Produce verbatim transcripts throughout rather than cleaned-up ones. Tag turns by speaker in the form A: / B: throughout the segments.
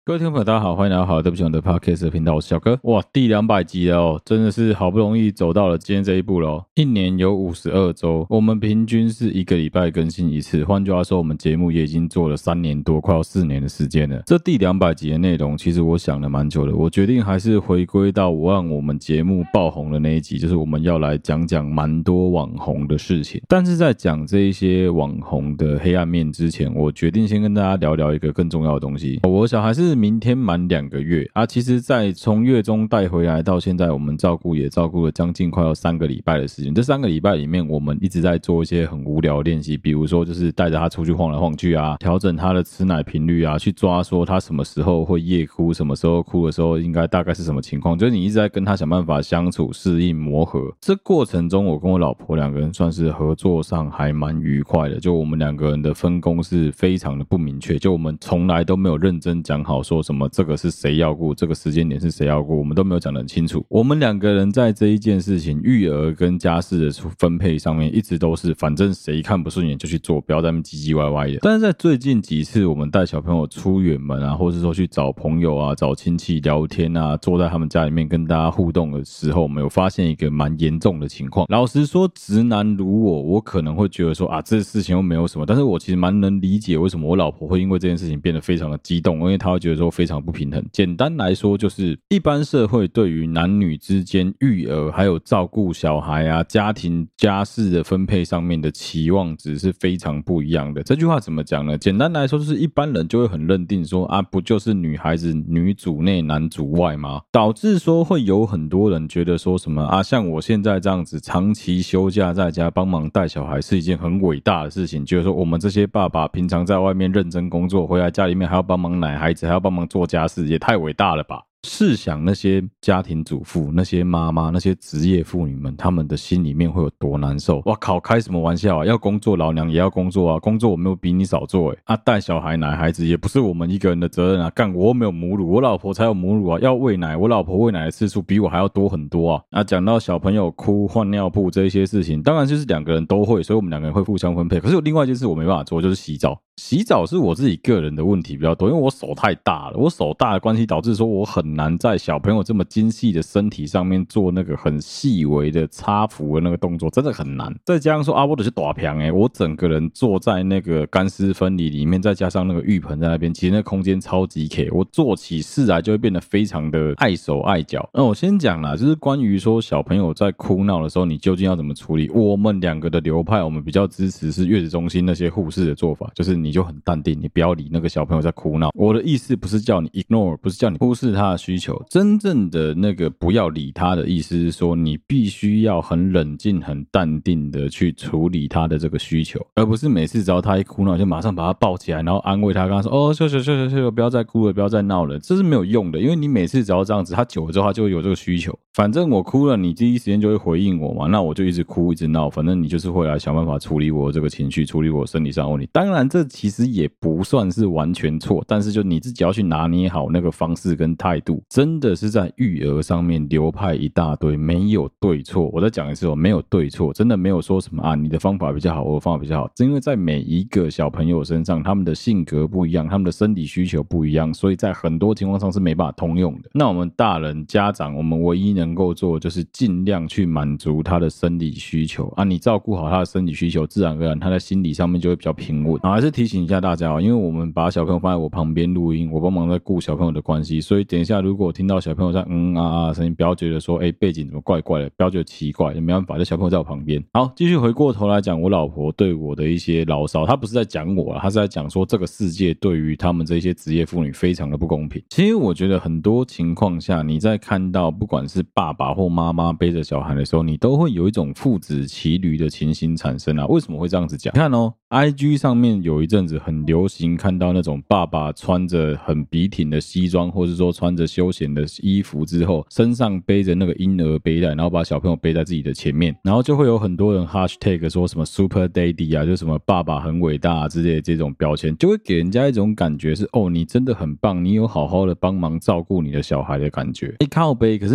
A: 各位听众朋友，大家好，欢迎来到好对不起我的 Podcast 的频道，我是小哥。哇，第两百集了哦，真的是好不容易走到了今天这一步了哦。一年有五十二周，我们平均是一个礼拜更新一次。换句话说，我们节目也已经做了三年多，快要四年的时间了。这第两百集的内容，其实我想了蛮久的，我决定还是回归到我让我们节目爆红的那一集，就是我们要来讲讲蛮多网红的事情。但是在讲这一些网红的黑暗面之前，我决定先跟大家聊聊一个更重要的东西。我小孩是明天满两个月啊，其实在从月中带回来到现在，我们照顾也照顾了将近快要三个礼拜的时间。这三个礼拜里面，我们一直在做一些很无聊的练习，比如说就是带着他出去晃来晃去啊，调整他的吃奶频率啊，去抓说他什么时候会夜哭，什么时候哭的时候应该大概是什么情况，就是你一直在跟他想办法相处、适应、磨合。这过程中，我跟我老婆两个人算是合作上还蛮愉快的，就我们两个人的分工是非常的不明确，就我们从来都没有认真讲好说什么这个是谁要顾，这个时间点是谁要顾，我们都没有讲得很清楚。我们两个人在这一件事情育儿跟家事的分配上面一直都是反正谁看不顺眼就去做，不要在那边唧唧歪歪的。但是在最近几次我们带小朋友出远门啊，或是说去找朋友啊，找亲戚聊天啊，坐在他们家里面跟大家互动的时候，我们有发现一个蛮严重的情况。老实说，直男如我，我可能会觉得说啊，这事情又没有什么，但是我其实蛮能理解为什么我老婆会因为这件事情变得非常的激动，因为她会觉得说非常不平衡。简单来说，就是一般社会对于男女之间育儿还有照顾小孩啊、家庭家事的分配上面的期望值是非常不一样的。这句话怎么讲呢？简单来说，就是一般人就会很认定说啊，不就是女孩子女主内男主外吗？导致说会有很多人觉得说什么啊，像我现在这样子长期休假在家帮忙带小孩是一件很伟大的事情，觉得说我们这些爸爸平常在外面认真工作，回来家里面还要帮忙奶孩子，还要帮忙做家事，也太伟大了吧。试想那些家庭主妇、那些妈妈、那些职业妇女们，他们的心里面会有多难受？哇靠，开什么玩笑啊！要工作，老娘也要工作啊！工作我没有比你少做诶、欸、啊，带小孩、奶孩子也不是我们一个人的责任啊！干，我又没有母乳，我老婆才有母乳啊！要喂奶，我老婆喂奶的次数比我还要多很多啊！啊，讲到小朋友哭、换尿布这些事情，当然就是两个人都会，所以我们两个人会互相分配。可是有另外一件事我没办法做，就是洗澡。洗澡是我自己个人的问题比较多，因为我手太大了，我手大的关系导致说我很难在小朋友这么精细的身体上面做那个很细微的擦扶的那个动作，真的很难。再加上说啊，我的是大平诶，我整个人坐在那个干湿分离里面，再加上那个浴盆在那边，其实那空间超级 K， 我做起事来就会变得非常的碍手碍脚。那我先讲啦，就是关于说小朋友在哭闹的时候，你究竟要怎么处理？我们两个的流派，我们比较支持是月子中心那些护士的做法，就是你就很淡定，你不要理那个小朋友在哭闹。我的意思不是叫你 ignore， 不是叫你忽视他的需求，真正的那个不要理他的意思是说，你必须要很冷静、很淡定的去处理他的这个需求，而不是每次只要他一哭闹就马上把他抱起来，然后安慰他，跟他说哦，休息休息休息，不要再哭了，不要再闹了，这是没有用的，因为你每次只要这样子，他久了之后他就会有这个需求。反正我哭了，你第一时间就会回应我嘛，那我就一直哭一直闹，反正你就是会来想办法处理我这个情绪，处理我身体上的问题。当然这其实也不算是完全错，但是就你自己要去拿捏好那个方式跟态度。真的是在育儿上面流派一大堆，没有对错。我再讲一次哦，没有对错，真的没有说什么啊，你的方法比较好，我的方法比较好。因为在每一个小朋友身上，他们的性格不一样，他们的生理需求不一样，所以在很多情况上是没办法通用的。那我们大人家长，我们唯一能够做就是尽量去满足他的生理需求啊，你照顾好他的生理需求，自然而然他在心理上面就会比较平稳。啊，还是提醒一下大家哦，因为我们把小朋友放在我旁边录音，我帮忙在顾小朋友的关系，所以等一下如果听到小朋友在嗯啊啊的声音，不要觉得说哎背景怎么怪怪的，不要觉得奇怪，也没办法，这小朋友在我旁边。好，继续回过头来讲我老婆对我的一些牢骚，她不是在讲我啦，她是在讲说这个世界对于他们这些职业妇女非常的不公平。其实我觉得很多情况下，你在看到不管是爸爸或妈妈背着小孩的时候，你都会有一种父子骑驴的情形产生啊。为什么会这样子讲？你看哦， I G 上面有一阵子很流行看到那种爸爸穿着很笔挺的西装，或是说穿着休闲的衣服之后，身上背着那个婴儿背带，然后把小朋友背在自己的前面，然后就会有很多人 hashtag 说什么 Super Daddy 啊，就什么爸爸很伟大啊之类的这种标签，就会给人家一种感觉是哦，你真的很棒，你有好好的帮忙照顾你的小孩的感觉。哎，靠背，可是你要知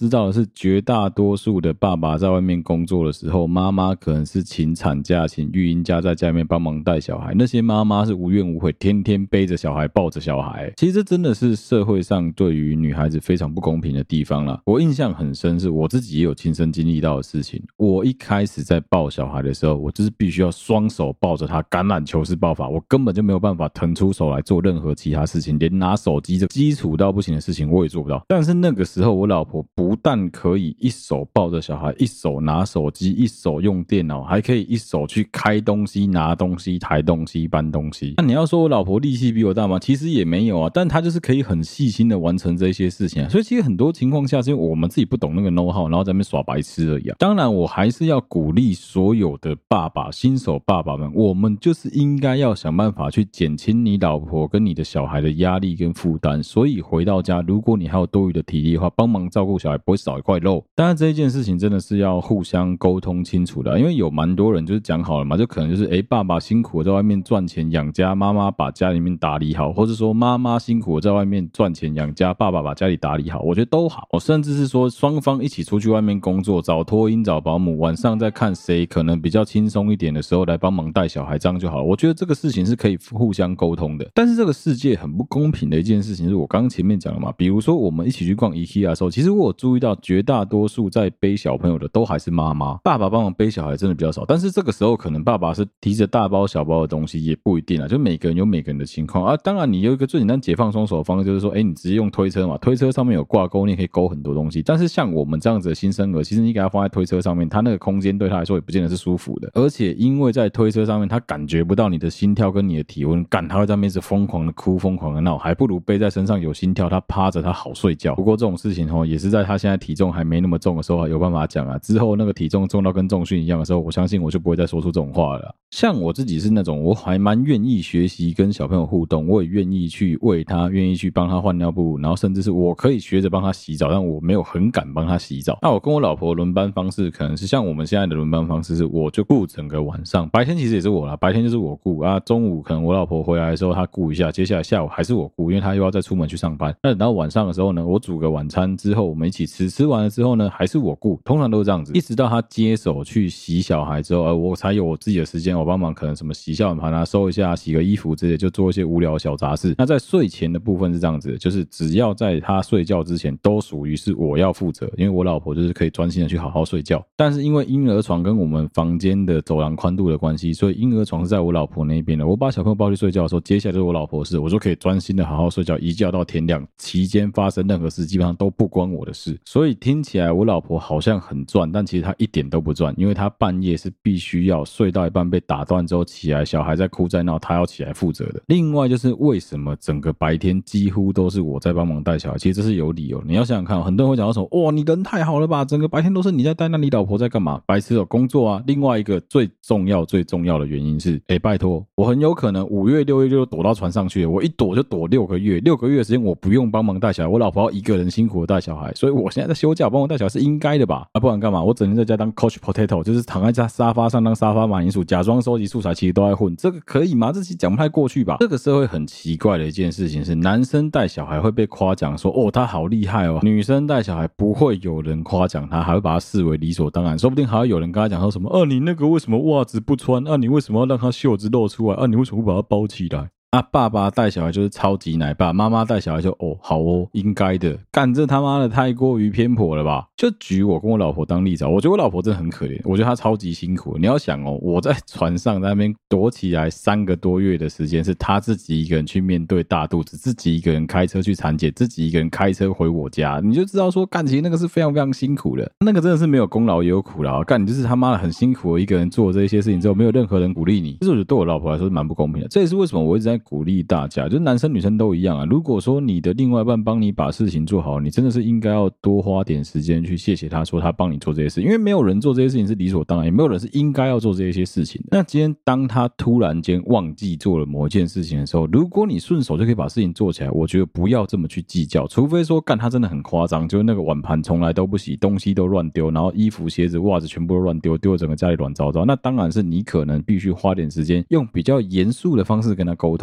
A: 知道的是，绝大多数的爸爸在外面工作的时候，妈妈可能是请产假、请育婴假，在家里面帮忙带小孩。那些妈妈是无怨无悔，天天背着小孩、抱着小孩。其实这真的是社会上对于女孩子非常不公平的地方啦。我印象很深，是我自己也有亲身经历到的事情。我一开始在抱小孩的时候，我就是必须要双手抱着他，橄榄球式抱法，我根本就没有办法腾出手来做任何其他事情，连拿手机这基础到不行的事情我也做不到。但是那个时候，我老婆不但可以一手抱着小孩，一手拿手机，一手用电脑，还可以一手去开东西、拿东西、抬东西、搬东西。那你要说我老婆力气比我大吗？其实也没有啊，但她就是可以很细心的完成这些事情啊。所以其实很多情况下是因为我们自己不懂那个 know how， 然后在那边耍白痴而已啊。当然，我还是要鼓励所有的爸爸、新手爸爸们，我们就是应该要想办法去减轻你老婆跟你的小孩的压力跟负担。所以回到家，如果你还有多余的体力的话，帮忙照顾小孩不会少一块肉。当然这一件事情真的是要互相沟通清楚的，因为有蛮多人就是讲好了嘛，就可能就是诶爸爸辛苦在外面赚钱养家，妈妈把家里面打理好，或是说妈妈辛苦在外面赚钱养家，爸爸把家里打理好，我觉得都好。甚至是说双方一起出去外面工作，找托婴找保姆，晚上再看谁可能比较轻松一点的时候来帮忙带小孩，这样就好了。我觉得这个事情是可以互相沟通的。但是这个世界很不公平的一件事情是我刚刚前面讲了嘛，比如说我们一起去逛 IKEA 的时候，其实我有注意到绝大多数在背小朋友的都还是妈妈，爸爸帮忙背小孩真的比较少。但是这个时候可能爸爸是提着大包小包的东西也不一定啊，就每个人有每个人的情况啊。当然你有一个最简单解放双手的方式就是说，哎，你直接用推车嘛，推车上面有挂钩，你也可以勾很多东西。但是像我们这样子的新生儿，其实你给他放在推车上面，他那个空间对他来说也不见得是舒服的。而且因为在推车上面他感觉不到你的心跳跟你的体温，干他会在那边一直疯狂的哭疯狂的闹，还不如背在身上有心跳，他趴着他好睡觉。不过这种事情齁也是在他现在体重还没那么重的时候有办法讲啊，之后那个体重重到跟重训一样的时候，我相信我就不会再说出这种话了啦。像我自己是那种我还蛮愿意学习跟小朋友互动，我也愿意去喂他，愿意去帮他换尿布，然后甚至是我可以学着帮他洗澡，但我没有很敢帮他洗澡。那我跟我老婆轮班方式可能是像我们现在的轮班方式是我就顾整个晚上，白天其实也是我啦，白天就是我顾啊，中午可能我老婆回来的时候她顾一下，接下来下午还是我顾，因为她又要再出门去上班。那等到晚上的时候呢，我煮个晚餐之后我们一起吃，吃完了之后呢还是我顾，通常都是这样子，一直到他接手去洗小孩之后，呃，我才有我自己的时间，我帮忙可能什么洗笑碗盘啊，收一下，洗个衣服之类，就做一些无聊的小杂事。那在睡前的部分是这样子的，就是只要在他睡觉之前都属于是我要负责，因为我老婆就是可以专心的去好好睡觉。但是因为婴儿床跟我们房间的走廊宽度的关系，所以婴儿床是在我老婆那边的。我把小朋友抱去睡觉的时候，接下来就是我老婆的事，我就可以专心的好好睡觉，一觉到天亮，期间发生任何事基本上都不关我的事。所以听起来我老婆好像很赚，但其实她一点都不赚，因为她半夜是必须要睡到一半被打断之后起来，小孩在哭在闹，她要起来负责的。另外就是为什么整个白天几乎都是我在帮忙带小孩，其实这是有理由。你要想想看，很多人会讲到什么，哇，你人太好了吧，整个白天都是你在带，那你老婆在干嘛？白痴有工作啊。另外一个最重要最重要的原因是，哎，拜托，我很有可能五月六月就躲到船上去了，我一躲就躲六个月，六个月的时间我不用帮忙带小孩，我老婆要一个人辛苦的带小孩，所以我现在在休假帮我带小孩是应该的吧？啊，不然干嘛？我整天在家当 couch potato， 就是躺在家沙发上当沙发马铃薯，假装收集素材，其实都在混，这个可以吗？这其实讲不太过去吧？这个社会很奇怪的一件事情是，男生带小孩会被夸奖说，哦，他好厉害哦，女生带小孩不会有人夸奖他，还会把他视为理所当然，说不定还会有人跟他讲说什么，啊，你那个为什么袜子不穿？啊，你为什么要让他袖子露出来？啊，你为什么不把他包起来？啊，爸爸带小孩就是超级奶爸，妈妈带小孩就哦好哦，应该的。干，这他妈的太过于偏颇了吧？就举我跟我老婆当例子，我觉得我老婆真的很可怜，我觉得她超级辛苦。你要想哦，我在船上在那边躲起来三个多月的时间，是她自己一个人去面对大肚子，自己一个人开车去产检，自己一个人开车回我家，你就知道说，干，其实那个是非常非常辛苦的，那个真的是没有功劳也有苦劳。干，你就是他妈的很辛苦的一个人做这些事情之后，没有任何人鼓励你，其实我觉得对我老婆来说是蛮不公平的。这也是为什么我一直在鼓励大家，就是男生女生都一样啊。如果说你的另外一半帮你把事情做好，你真的是应该要多花点时间去谢谢他，说他帮你做这些事，因为没有人做这些事情是理所当然，也没有人是应该要做这些事情的。那今天当他突然间忘记做了某一件事情的时候，如果你顺手就可以把事情做起来，我觉得不要这么去计较，除非说干他真的很夸张，就是那个碗盘从来都不洗，东西都乱丢，然后衣服鞋子袜子全部都乱丢，丢了整个家里乱糟糟，那当然是你可能必须花点时间用比较严肃的方式跟他沟通。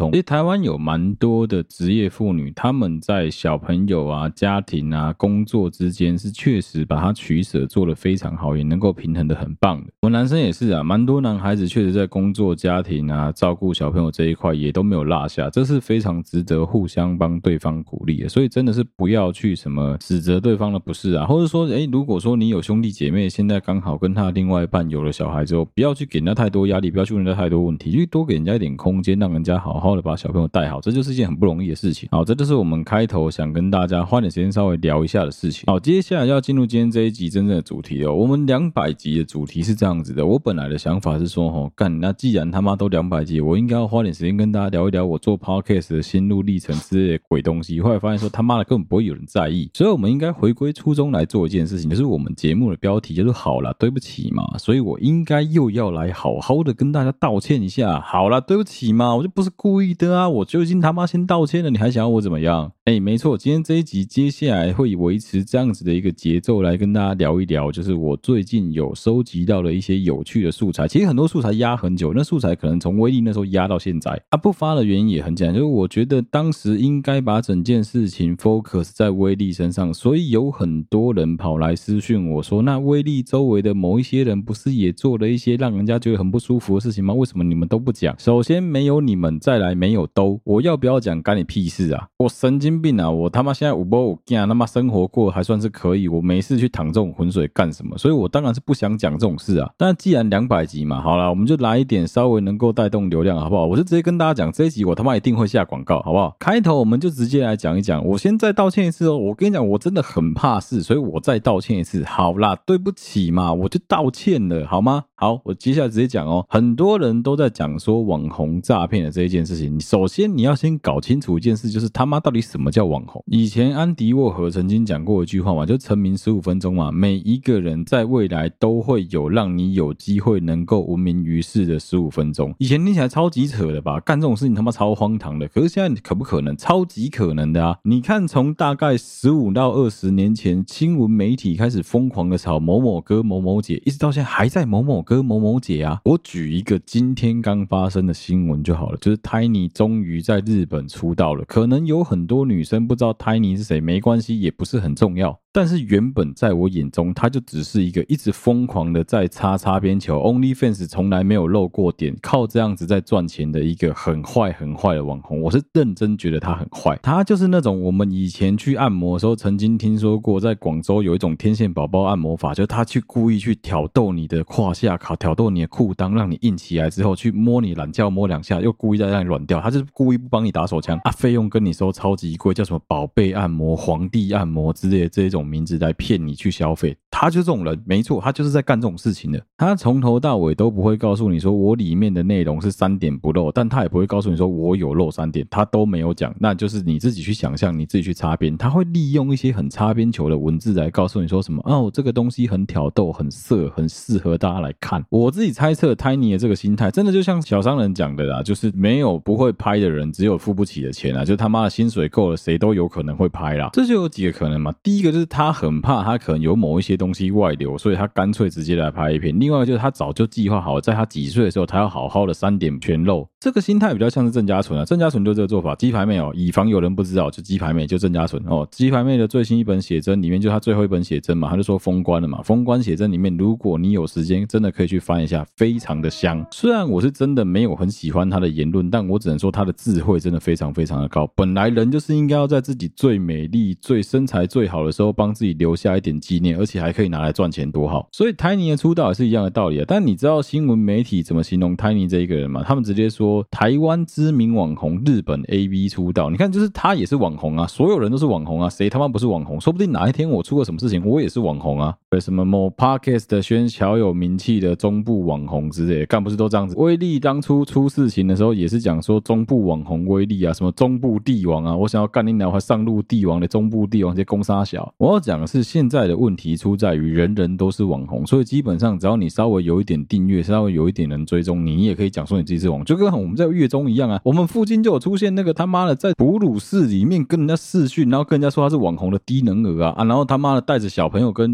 A: 动。其实台湾有蛮多的职业妇女，她们在小朋友啊、家庭啊、工作之间是确实把它取舍做得非常好，也能够平衡的很棒的。我们男生也是啊，蛮多男孩子确实在工作、家庭啊、照顾小朋友这一块也都没有落下，这是非常值得互相帮对方鼓励的。所以真的是不要去什么指责对方的不是啊，或者说，诶，如果说你有兄弟姐妹，现在刚好跟他另外一半有了小孩之后，不要去给人家太多压力，不要去问人家太多问题，去多给人家一点空间，让人家好好的把小朋友带好，这就是一件很不容易的事情。好，这就是我们开头想跟大家花点时间稍微聊一下的事情。好，接下来要进入今天这一集真正的主题哦。我们两百集的主题是这样子的，我本来的想法是说，吼，干，那既然他妈都两百集，我应该要花点时间跟大家聊一聊我做 podcast 的心路历程之类的鬼东西。后来发现说，他妈的根本不会有人在意，所以我们应该回归初衷来做一件事情，就是我们节目的标题就是好啦，对不起嘛，所以我应该又要来好好的跟大家道歉一下。好啦，对不起嘛，我就不是故意的啊，我就已经他妈先道歉了，你还想要我怎么样？哎，没错，今天这一集接下来会维持这样子的一个节奏来跟大家聊一聊，就是我最近有收集到了一些有趣的素材。其实很多素材压很久，那素材可能从威力那时候压到现在啊，不发的原因也很简单，就是我觉得当时应该把整件事情 focus 在威力身上，所以有很多人跑来私讯我说，那威力周围的某一些人不是也做了一些让人家觉得很不舒服的事情吗？为什么你们都不讲？首先没有你们，再来没有都，我要不要讲干你屁事啊？我神经病啊！我他妈现在有没有干，他妈生活过还算是可以，我没事去淌这种浑水干什么？所以我当然是不想讲这种事啊。但既然两百集嘛，好啦，我们就来一点稍微能够带动流量好不好？我就直接跟大家讲，这一集我他妈一定会下广告好不好？开头我们就直接来讲一讲，我先再道歉一次哦。我跟你讲，我真的很怕事，所以我再道歉一次。好啦，对不起嘛，我就道歉了好吗？好，我接下来直接讲哦。很多人都在讲说网红诈骗的这一件事情，首先你要先搞清楚一件事，就是他妈到底什么叫网红。以前安迪沃荷曾经讲过一句话嘛，就成名十五分钟嘛，每一个人在未来都会有让你有机会能够闻名于世的十五分钟。以前听起来超级扯的吧，干这种事情他妈超荒唐的，可是现在可不可能？超级可能的啊！你看从大概十五到二十年前，新闻媒体开始疯狂的炒某某哥某某姐，一直到现在还在某某哥某某姐啊。我举一个今天刚发生的新闻就好了，就是 Tiny 终于在日本出道了。可能有很多女生不知道 Tiny 是谁，没关系，也不是很重要。但是原本在我眼中，他就只是一个一直疯狂的在擦擦边球 ，OnlyFans 从来没有露过点，靠这样子在赚钱的一个很坏很坏的网红。我是认真觉得他很坏，他就是那种我们以前去按摩的时候曾经听说过，在广州有一种天线宝宝按摩法，就是他去故意去挑逗你的胯下，挑逗你的裤裆，让你硬起来之后去摸你懒觉摸两下，又故意再让你软掉，他就是故意不帮你打手枪啊，费用跟你收超级贵，叫什么宝贝按摩、皇帝按摩之类的这种名字来骗你去消费。他就是这种人，没错，他就是在干这种事情的。他从头到尾都不会告诉你说我里面的内容是三点不漏，但他也不会告诉你说我有漏三点，他都没有讲，那就是你自己去想象，你自己去擦边。他会利用一些很擦边球的文字来告诉你说什么哦，这个东西很挑逗、很色、很适合大家来看。我自己猜测 Tiny 的这个心态，真的就像小商人讲的啦，就是没有不会拍的人，只有付不起的钱啊，就他妈的薪水够了，谁都有可能会拍啦。这就有几个可能嘛，第一个就是他很怕他可能有某一些东西外流，所以他干脆直接来拍一片。另外就是他早就计划好了，在他几岁的时候，他要好好的三点全露。这个心态比较像是郑家纯啊，郑家纯就这个做法。鸡排妹哦，以防有人不知道，就鸡排妹就郑家纯哦。鸡排妹的最新一本写真里面，就他最后一本写真嘛，他就说封关了嘛。封关写真里面，如果你有时间，真的可以去翻一下，非常的香。虽然我是真的没有很喜欢他的言论，但我只能说他的智慧真的非常非常的高。本来人就是应该要在自己最美丽、最身材最好的时候，帮自己留下一点纪念，而且还可以拿来赚钱，多好。所以 Tiny 的出道也是一样的道理啊。但你知道新闻媒体怎么形容 Tiny 这一个人吗？他们直接说台湾知名网红，日本 A V 出道。你看，就是他也是网红啊，所有人都是网红啊，谁他妈不是网红？说不定哪一天我出个什么事情，我也是网红啊。对，什么某 Podcast 的宣小有名气的中部网红之类的，干不是都这样子？威力当初出事情的时候也是讲说中部网红威力啊，什么中部帝王啊，我想要干你鸟还上路帝王的中部帝王这些攻杀小。我要讲的是现在的问题出在于人人都是网红，所以基本上只要你稍微有一点订阅，稍微有一点人追踪你，你也可以讲说你自己是网红，就跟我们在月中一样啊。我们附近就有出现那个他妈的在哺乳室里面跟人家视讯，然后跟人家说他是网红的低能儿啊，啊然后他妈的带着小朋友跟老公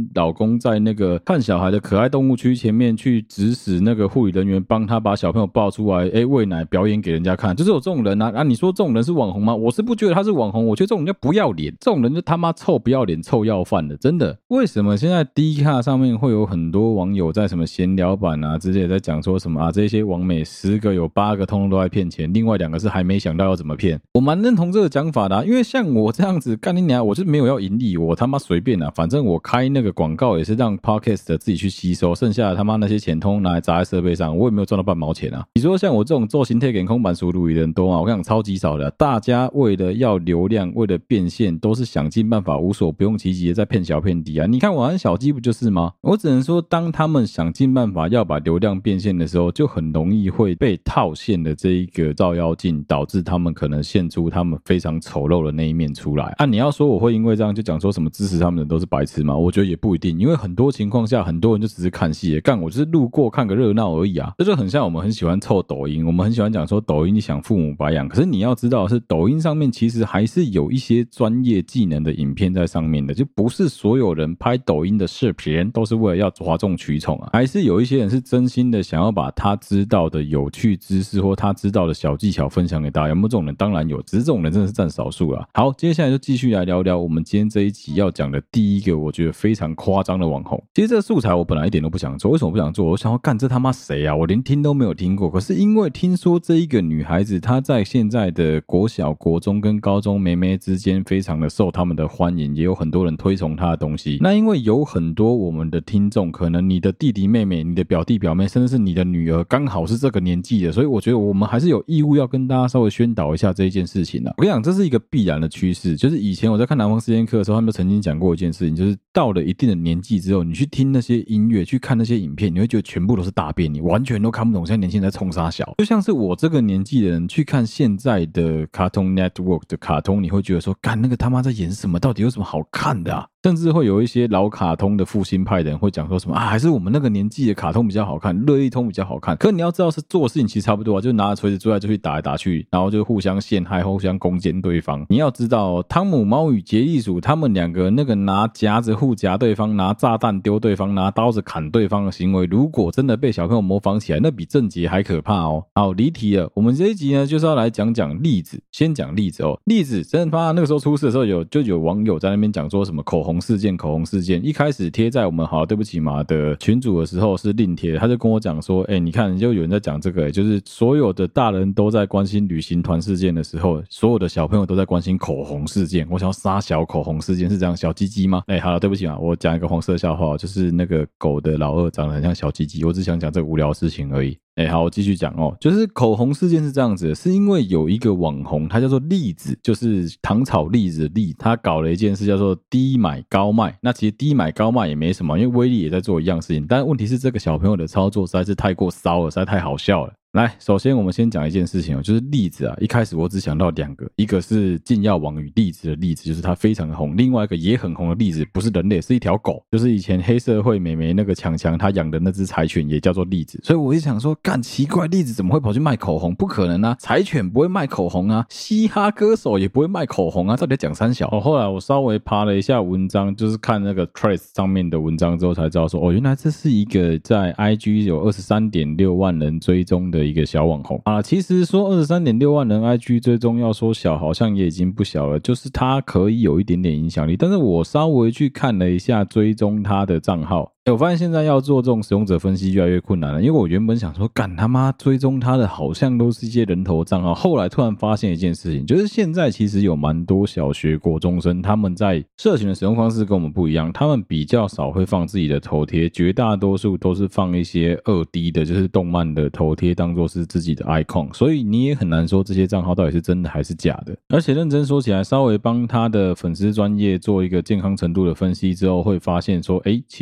A: 公在那个看小孩的可爱动物区前面去指使那个护理人员帮他把小朋友抱出来，哎，喂奶表演给人家看，就是有这种人啊。啊，你说这种人是网红吗？我是不觉得他是网红，我觉得这种人就不要脸，这种人就他妈臭不要脸、臭要饭的，真的。为什么现在 D 卡上面会有很多网友在什么闲聊版啊之类在讲说什么啊？这些网美十个有八个通通都在骗钱，另外两个是还没想到要怎么骗。我蛮认同这个讲法的、啊，因为像我这样子干你娘，我就没有要盈利，我他妈随便啊，反正我开那个广告也是让 Podcast 的自己去吸收，剩下的他妈那些钱通通拿来砸在设备上，我也没有赚到半毛钱啊。你说像我这种做形态给空板输入的人多吗？我跟你讲超级少的、啊，大家为了要流量，为了变现，都是想尽办法无所不用其极的在骗小骗低啊。你看我和小鸡不就是吗？我只能说，当他们想尽办法要把流量变现的时候，就很容易会被套现的这一个照妖镜，导致他们可能现出他们非常丑陋的那一面出来啊。你要说我会因为这样就讲说什么支持他们的都是白痴吗？我觉得也不一定，因为很多情况下，很多人就只是看戏，干我就是路过看个热闹而已啊。这就很像我们很喜欢凑抖音，我们很喜欢讲说抖音你想父母白养，可是你要知道的是，抖音上面其实还是有一些专业技能的影片在上面的，就不是所有人拍抖音的视频都是为了要哗众取宠啊，还是有一些人是真心的想要把他知道的有趣知识或他知道的小技巧分享给大家。有没有这种人？当然有，只是这种人真的是占少数啦。好，接下来就继续来聊聊我们今天这一集要讲的第一个我觉得非常夸张的网红。其实这个素材我本来一点都不想做，为什么不想做？我想要干这他妈谁啊？我连听都没有听过。可是因为听说这一个女孩子她在现在的国小、国中跟高中妹妹之间非常的受他们的欢迎，也有很多人推崇她的东西。那因为有很多我们的听众，可能你的弟弟妹妹、你的表弟表妹，甚至是你的女儿刚好是这个年纪的，所以我觉得我们还是有义务要跟大家稍微宣导一下这一件事情啊。我跟你讲，这是一个必然的趋势，就是以前我在看南方四剑客的时候，他们曾经讲过一件事情，就是到了一定的年纪之后，你去听那些音乐，去看那些影片，你会觉得全部都是大便，你完全都看不懂现在年轻人在冲啥小。就像是我这个年纪的人去看现在的 Cartoon Network 的卡通，你会觉得说，干那个他妈在演什么？到底有什么好看的啊？甚至会有一些老卡通的复兴派的人会讲说什么啊，还是我们那个年纪的卡通比较好看，乐一通比较好看。可你要知道是做事情其实差不多啊，就拿着锤子出来就去打来打去，然后就互相陷害，互相攻坚对方。你要知道、哦，汤姆猫与杰利鼠他们两个那个拿夹子互夹对方，拿炸弹丢对方，拿刀子砍对方的行为，如果真的被小朋友模仿起来，那比郑捷还可怕哦。好，离题了。我们这一集呢，就是要来讲讲例子，先讲例子哦。例子真的怕那个时候出事的时候有，就有网友在那边讲说什么口红事件，口红事件。一开始贴在我们好对不起嘛的群组的时候是另贴，他就跟我讲说，哎、欸，你看，就有人在讲这个、欸，就是所有的大人都在关心旅行团事件的时候，所有的小朋友都在关心口红事件。我想要杀小口红事件是这样，小鸡鸡吗？哎、欸，好了，对不起嘛，我讲一个黄色笑话，就是那个狗的老二长得很像小鸡鸡，我只想讲这个无聊的事情而已。哎、欸，好，我继续讲哦，就是口红事件是这样子的，是因为有一个网红，他叫做栗子，就是糖炒栗子的栗，他搞了一件事叫做低买高卖。那其实低买高卖也没什么，因为威力也在做一样事情，但是问题是这个小朋友的操作实在是太过骚了，实在太好笑了。来，首先我们先讲一件事情哦，就是栗子啊，一开始我只想到两个，一个是禁药王与栗子的栗子，就是它非常的红，另外一个也很红的栗子，不是人类，是一条狗，就是以前黑社会美眉那个强强她养的那只柴犬也叫做栗子，所以我就想说，干奇怪，栗子怎么会跑去卖口红？不可能啊，柴犬不会卖口红啊，嘻哈歌手也不会卖口红啊，到底讲三小？哦，后来我稍微爬了一下文章，就是看那个 Trace 上面的文章之后才知道说，哦，原来这是一个在 I G 有 二十三点六万人追踪的一个小网红啊，其实说 二十三点六万人 I G 追踪要说小好像也已经不小了，就是他可以有一点点影响力，但是我稍微去看了一下追踪他的账号，欸，我发现现在要做这种使用者分析越来越困难了，因为我原本想说干他妈追踪他的好像都是一些人头账号，后来突然发现一件事情，就是现在其实有蛮多小学国中生他们在社群的使用方式跟我们不一样，他们比较少会放自己的头贴，绝大多数都是放一些 二 D 的就是动漫的头贴当作是自己的 icon， 所以你也很难说这些账号到底是真的还是假的。而且认真说起来，稍微帮他的粉丝专页做一个健康程度的分析之后，会发现说诶，其实他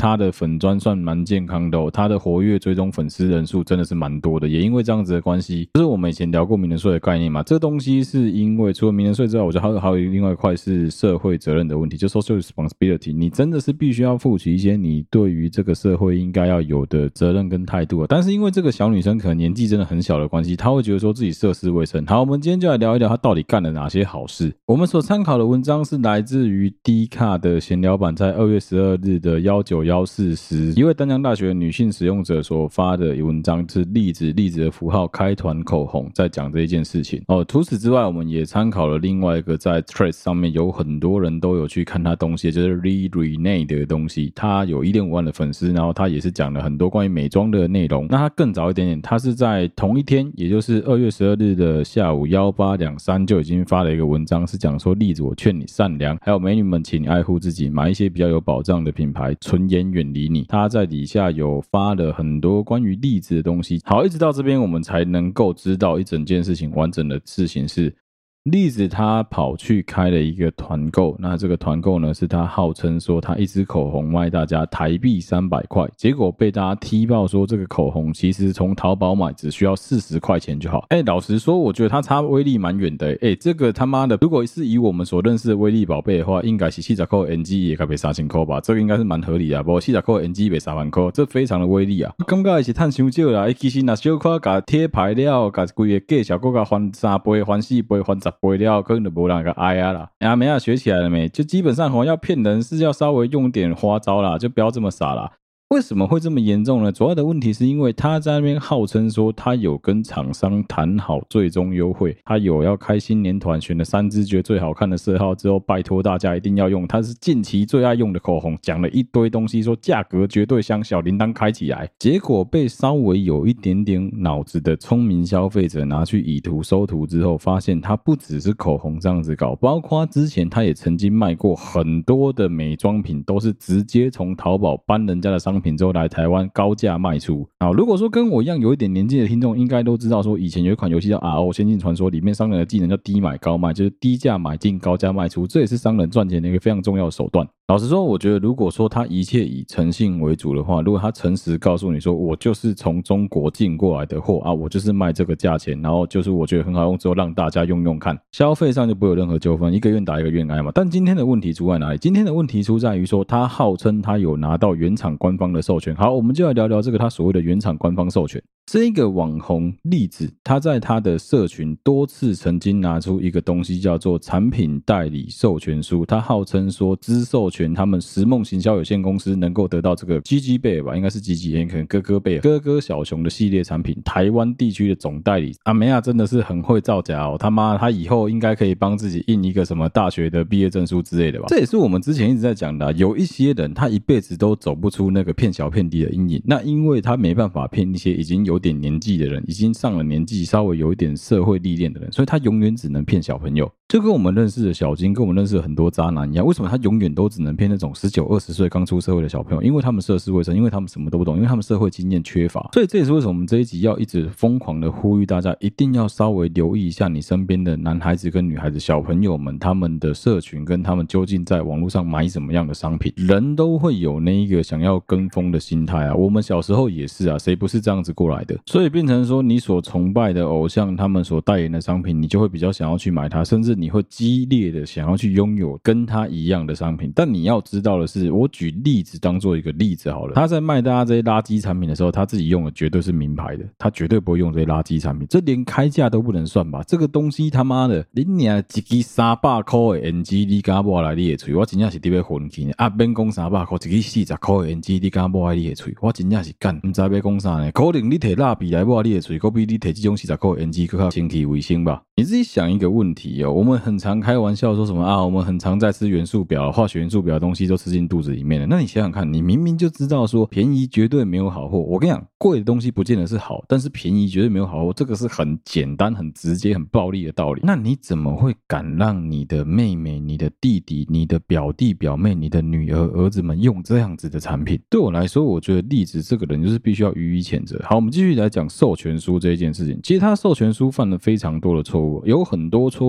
A: 他的粉专算蛮健康的哦，他的活跃追踪粉丝人数真的是蛮多的，也因为这样子的关系，就是我们以前聊过名人税的概念嘛，这东西是因为除了名人税之外，我觉得还有还有另外一块是社会责任的问题，就 social responsibility， 你真的是必须要负起一些你对于这个社会应该要有的责任跟态度啊。但是因为这个小女生可能年纪真的很小的关系，她会觉得说自己涉世未深。好，我们今天就来聊一聊她到底干了哪些好事。我们所参考的文章是来自于 D 卡的闲聊版，在二月十二日的一九一四时，一位淡江大学的女性使用者所发的文章，是栗子栗子的符号开团口红，在讲这一件事情哦。除此之外，我们也参考了另外一个在 Threads 上面有很多人都有去看他东西，就是 Lee Renee 的东西，他有 一点五万的粉丝，然后他也是讲了很多关于美妆的内容。那他更早一点点，他是在同一天，也就是二月十二日的下午一八二三就已经发了一个文章，是讲说栗子我劝你善良，还有美女们请你爱护自己，买一些比较有保障的品牌，纯颜远离你。他在底下有发了很多关于栗子的东西。好，一直到这边我们才能够知道一整件事情完整的事情是栗子他跑去开了一个团购，那这个团购呢是他号称说他一支口红卖大家台币三百块，结果被大家踢爆说这个口红其实从淘宝买只需要四十块钱就好。哎，老实说我觉得他差威力蛮远的。哎，这个他妈的如果是以我们所认识的威力宝贝的话，应该是四十块 N G 也该被三千块吧，这个应该是蛮合理的，不过四十块 N G 被三万块，这非常的威力啊。感觉是赚伤少啦，其实那小可把贴牌了，把规个价小个还三倍还四倍还十背了，可能就没人个爱啊啦。啊，没啊，学起来了没？就基本上吼，要骗人是要稍微用点花招啦，就不要这么傻啦。为什么会这么严重呢？主要的问题是因为他在那边号称说他有跟厂商谈好最终优惠，他有要开新年团，选了三支觉得最好看的色号之后，拜托大家一定要用，他是近期最爱用的口红，讲了一堆东西，说价格绝对香，小铃铛开起来，结果被稍微有一点点脑子的聪明消费者拿去以图搜图之后，发现他不只是口红这样子搞，包括之前他也曾经卖过很多的美妆品，都是直接从淘宝搬人家的商品品之后来台湾高价卖出。好，如果说跟我一样有一点年纪的听众，应该都知道说以前有一款游戏叫 R O 仙境传说，里面商人的技能叫低买高卖，就是低价买进高价卖出，这也是商人赚钱的一个非常重要的手段。老实说，我觉得如果说他一切以诚信为主的话，如果他诚实告诉你说我就是从中国进过来的货啊，我就是卖这个价钱，然后就是我觉得很好用之后让大家用用看，消费上就不会有任何纠纷，一个愿打一个愿挨嘛。但今天的问题出在哪里？今天的问题出在于说他号称他有拿到原厂官方的授权。好，我们就来聊聊这个他所谓的原厂官方授权。这一个网红栗子，他在他的社群多次曾经拿出一个东西叫做产品代理授权书，他号称说资授权他们时梦行销有限公司能够得到这个 G G 贝吧，应该是 G G， 可能哥哥贝哥哥小熊的系列产品台湾地区的总代理。阿梅亚真的是很会造假哦，他妈他以后应该可以帮自己印一个什么大学的毕业证书之类的吧。这也是我们之前一直在讲的、啊、有一些人他一辈子都走不出那个骗小骗低的阴影，那因为他没办法骗一些已经有点年纪的人，已经上了年纪稍微有一点社会历练的人，所以他永远只能骗小朋友。就跟我们认识的小金跟我们认识的很多渣男一样，为什么他永远都只能骗那种十九二十岁刚出社会的小朋友？因为他们涉世未深，因为他们什么都不懂，因为他们社会经验缺乏。所以这也是为什么我们这一集要一直疯狂的呼吁大家一定要稍微留意一下你身边的男孩子跟女孩子小朋友们，他们的社群跟他们究竟在网络上买什么样的商品。人都会有那一个想要跟风的心态啊，我们小时候也是啊，谁不是这样子过来的？所以变成说你所崇拜的偶像他们所代言的商品，你就会比较想要去买它，甚至你会激烈的想要去拥有跟他一样的商品。但你要知道的是，我举例子当做一个例子好了，他在卖大家这些垃圾产品的时候，他自己用的绝对是名牌的，他绝对不会用这些垃圾产品，这连开价都不能算吧？这个东西他妈的，你娘一支三百块的 N G， 你敢摸来你的嘴，我真正是特别混气啊！免讲三百块，一支四十块的 N G， 你敢摸来你的嘴，我真正是干，不知道要讲啥呢？可能你摕蜡笔来摸你的嘴，可比你摕这种四十块的 N G 更加清气卫生吧？你自己想一个问题哦，我们很常开玩笑说什么啊，我们很常在吃元素表、化学元素表的东西都吃进肚子里面了。那你想想看，你明明就知道说便宜绝对没有好货，我跟你讲，贵的东西不见得是好，但是便宜绝对没有好货，这个是很简单、很直接、很暴力的道理。那你怎么会敢让你的妹妹、你的弟弟、你的表弟表妹、你的女儿儿子们用这样子的产品？对我来说，我觉得栗子这个人就是必须要予以谴责。好，我们继续来讲授权书这一件事情。其实他授权书犯了非常多的错误，有很多错误网友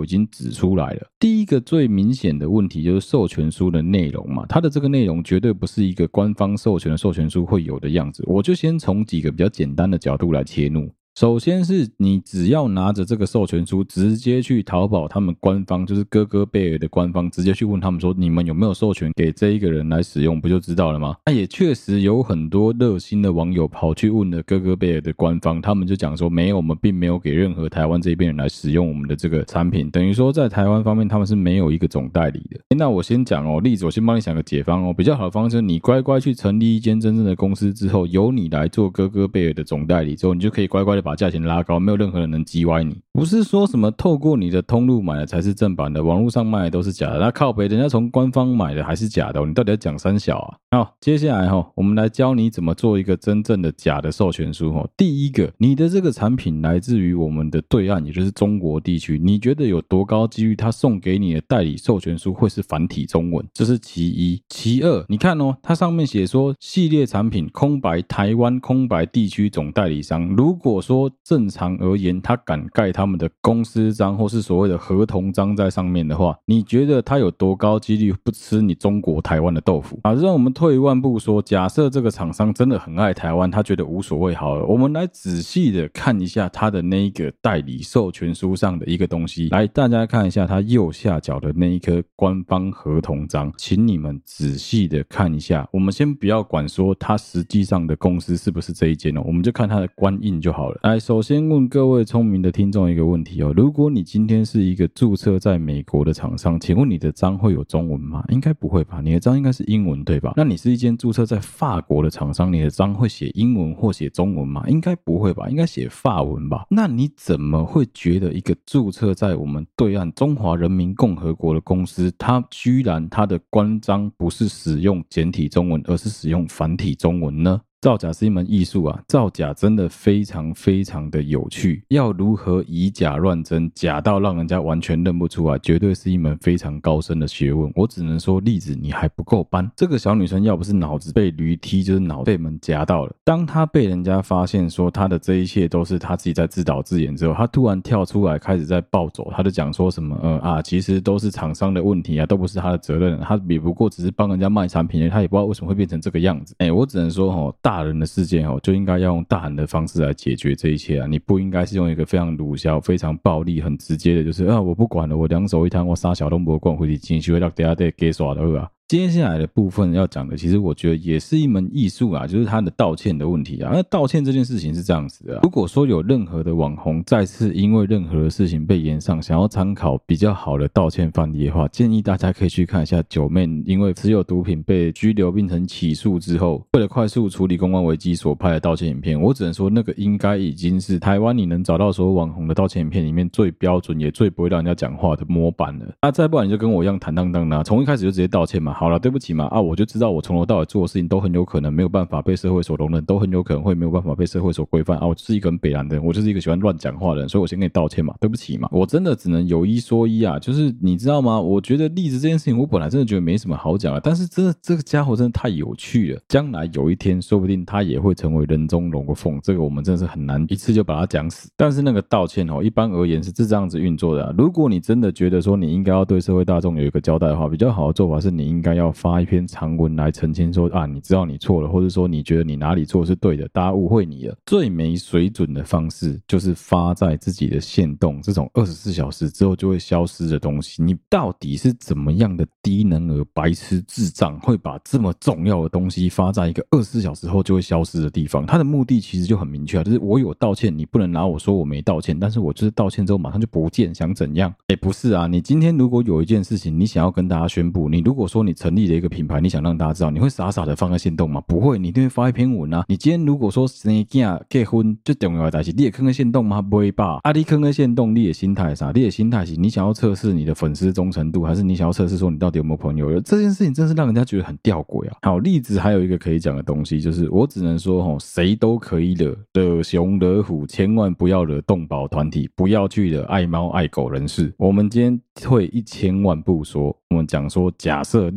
A: 已经指出来了。第一个最明显的问题就是授权书的内容嘛，它的这个内容绝对不是一个官方授权的授权书会有的样子。我就先从几个比较简单的角度来切入。首先是你只要拿着这个授权书直接去淘宝他们官方，就是哥哥贝尔的官方，直接去问他们说你们有没有授权给这一个人来使用，不就知道了吗？那也确实有很多热心的网友跑去问了哥哥贝尔的官方，他们就讲说没有，我们并没有给任何台湾这边人来使用我们的这个产品，等于说在台湾方面他们是没有一个总代理的。那我先讲哦，例子我先帮你想个解方哦，比较好的方式就是你乖乖去成立一间真正的公司之后，由你来做哥哥贝尔的总代理之后，你就可以乖乖的把价钱拉高，没有任何人能击歪你。不是说什么透过你的通路买的才是正版的，网络上卖的都是假的，那靠北人家从官方买的还是假的哦，你到底要讲三小啊？好，接下来哦，我们来教你怎么做一个真正的假的授权书哦。第一个，你的这个产品来自于我们的对岸，也就是中国地区，你觉得有多高几率他送给你的代理授权书会是繁体中文？这是其一。其二，你看哦，它上面写说系列产品空白台湾空白地区总代理商，如果说正常而言他敢盖他们的公司章或是所谓的合同章在上面的话，你觉得他有多高几率不吃你中国台湾的豆腐？好，让我们退一万步说，假设这个厂商真的很爱台湾，他觉得无所谓好了，我们来仔细的看一下他的那一个代理授权书上的一个东西。来，大家看一下他右下角的那一颗官方合同章，请你们仔细的看一下。我们先不要管说他实际上的公司是不是这一间哦，我们就看他的官印就好了。来，首先问各位聪明的听众一个问题哦，如果你今天是一个注册在美国的厂商，请问你的章会有中文吗？应该不会吧，你的章应该是英文对吧？那你是一间注册在法国的厂商，你的章会写英文或写中文吗？应该不会吧，应该写法文吧？那你怎么会觉得一个注册在我们对岸中华人民共和国的公司，它居然它的官章不是使用简体中文，而是使用繁体中文呢？造假是一门艺术啊，造假真的非常非常的有趣，要如何以假乱真，假到让人家完全认不出来，绝对是一门非常高深的学问。我只能说例子你还不够搬。这个小女生要不是脑子被驴踢，就是脑被门夹到了。当她被人家发现说她的这一切都是她自己在自导自演之后，她突然跳出来开始在暴走，她就讲说什么呃啊，其实都是厂商的问题啊，都不是她的责任，她也不过只是帮人家卖产品，她也不知道为什么会变成这个样子。哎，我只能说哦，大人的事件哦，就应该要用大人的方式来解决这一切啊！你不应该是用一个非常鲁小、非常暴力、很直接的，就是啊，我不管了，我两手一摊，我杀小东不管回去进去，会让大家再给耍的啊！接下来的部分要讲的，其实我觉得也是一门艺术啊，就是他的道歉的问题啊。那道歉这件事情是这样子的啊，如果说有任何的网红再次因为任何的事情被延上，想要参考比较好的道歉范例的话，建议大家可以去看一下九妹因为持有毒品被拘留并成起诉之后，为了快速处理公关危机所拍的道歉影片。我只能说那个应该已经是台湾你能找到所有网红的道歉影片里面最标准也最不会让人家讲话的模板了。那再不然你就跟我一样坦荡荡的啊，从一开始就直接道歉嘛。好了，对不起嘛，啊，我就知道我从头到尾做的事情都很有可能没有办法被社会所容忍，都很有可能会没有办法被社会所规范啊。我就是一个很北蓝的人，我就是一个喜欢乱讲话的人，所以我先跟你道歉嘛，对不起嘛。我真的只能有一说一啊，就是你知道吗？我觉得例子这件事情，我本来真的觉得没什么好讲的，但是真的这个家伙真的太有趣了，将来有一天说不定他也会成为人中龙凤，这个我们真的是很难一次就把他讲死。但是那个道歉哦，一般而言是这样子运作的啊。如果你真的觉得说你应该要对社会大众有一个交代的话，比较好的做法是你应该要发一篇长文来澄清说啊，你知道你错了，或者说你觉得你哪里错是对的，大家误会你了。最没水准的方式就是发在自己的限动，这种二十四小时之后就会消失的东西，你到底是怎么样的低能儿、白痴、智障，会把这么重要的东西发在一个二十四小时后就会消失的地方？他的目的其实就很明确啊，就是我有道歉，你不能拿我说我没道歉，但是我就是道歉之后马上就不见，想怎样？哎，不是啊，你今天如果有一件事情你想要跟大家宣布，你如果说你成立了一个品牌，你想让大家知道，你会傻傻的放在限动吗？不会，你一定会发一篇文啊。你今天如果说生囝结婚最重要的事情，你也放在限动吗？不会吧？啊，你放在限动，你的心态啥？你的心态是你想要测试你的粉丝忠诚度，还是你想要测试说你到底有没有朋友？这件事情真是让人家觉得很吊诡啊。好，例子还有一个可以讲的东西，就是我只能说吼，谁都可以惹，惹熊惹虎，千万不要惹动保团体，不要去惹爱猫爱狗人士。我们今天退一千万步说，我们讲说，假设例